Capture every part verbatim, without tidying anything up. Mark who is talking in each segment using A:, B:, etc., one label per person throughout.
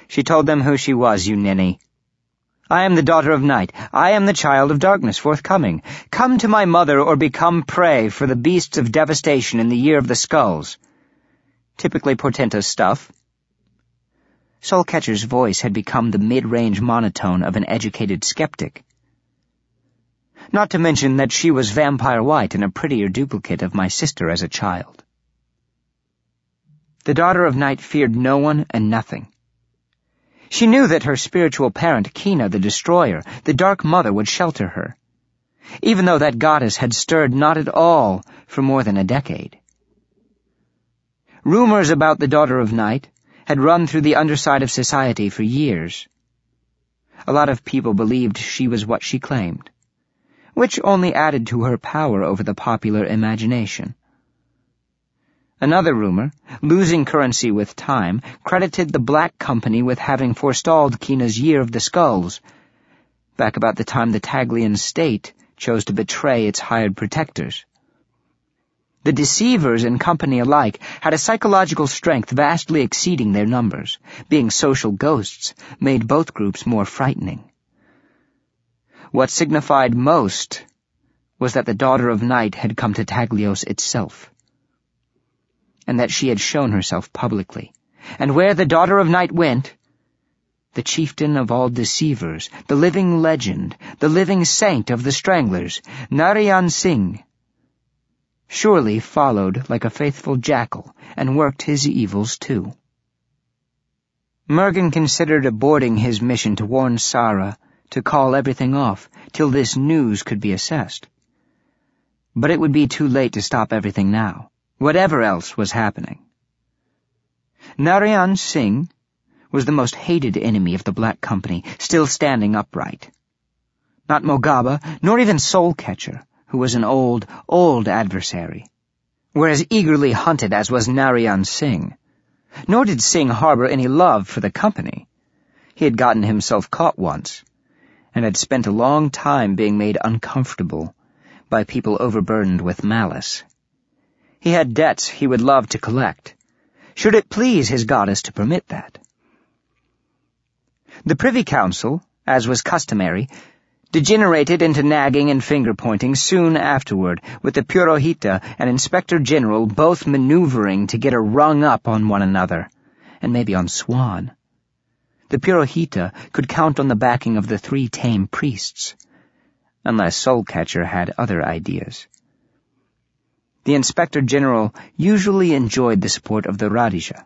A: She told them who she was, you ninny. I am the daughter of night. I am the child of darkness forthcoming. Come to my mother or become prey for the beasts of devastation in the year of the skulls. Typically portentous stuff. Soulcatcher's voice had become the mid-range monotone of an educated skeptic. Not to mention that she was vampire white and a prettier duplicate of my sister as a child. The daughter of night feared no one and nothing. She knew that her spiritual parent, Kina the Destroyer, the Dark Mother, would shelter her, even though that goddess had stirred not at all for more than a decade. Rumors about the daughter of night had run through the underside of society for years. A lot of people believed she was what she claimed, which only added to her power over the popular imagination. Another rumor, losing currency with time, credited the Black Company with having forestalled Kina's Year of the Skulls, back about the time the Taglian state chose to betray its hired protectors. The deceivers and company alike had a psychological strength vastly exceeding their numbers. Being social ghosts made both groups more frightening. What signified most was that the Daughter of Night had come to Taglios itself, and that she had shown herself publicly. And where the Daughter of Night went, the chieftain of all deceivers, the living legend, the living saint of the Stranglers, Narayan Singh, surely followed like a faithful jackal and worked his evils too. Mergen considered aborting his mission to warn Sara to call everything off till this news could be assessed. But it would be too late to stop everything now, whatever else was happening. Narayan Singh was the most hated enemy of the Black Company, still standing upright. Not Mogaba, nor even Soulcatcher, who was an old, old adversary, were as eagerly hunted as was Narayan Singh. Nor did Singh harbor any love for the company. He had gotten himself caught once, and had spent a long time being made uncomfortable by people overburdened with malice. He had debts he would love to collect, should it please his goddess to permit that. The Privy Council, as was customary, degenerated into nagging and finger-pointing soon afterward, with the Purohita and Inspector General both maneuvering to get a rung up on one another, and maybe on Swan. The Purohita could count on the backing of the three tame priests, unless Soulcatcher had other ideas. The Inspector General usually enjoyed the support of the Radisha.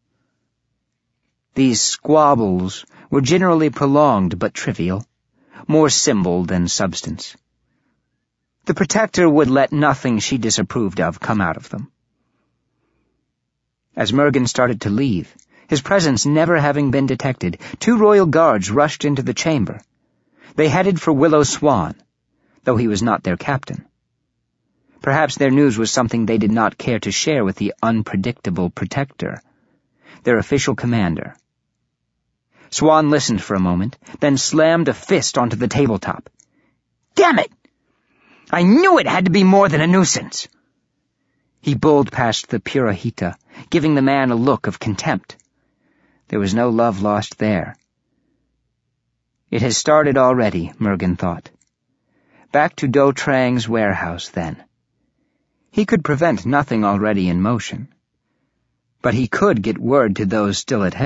A: These squabbles were generally prolonged but trivial, more symbol than substance. The Protector would let nothing she disapproved of come out of them. As Mergen started to leave, his presence never having been detected, two royal guards rushed into the chamber. They headed for Willow Swan, though he was not their captain. Perhaps their news was something they did not care to share with the unpredictable Protector, their official commander. Swan listened for a moment, then slammed a fist onto the tabletop. "Damn it! I knew it had to be more than a nuisance!" He bowled past the Purohita, giving the man a look of contempt. There was no love lost there. It has started already, Mergen thought. Back to Do Trang's warehouse, then. He could prevent nothing already in motion, but he could get word to those still at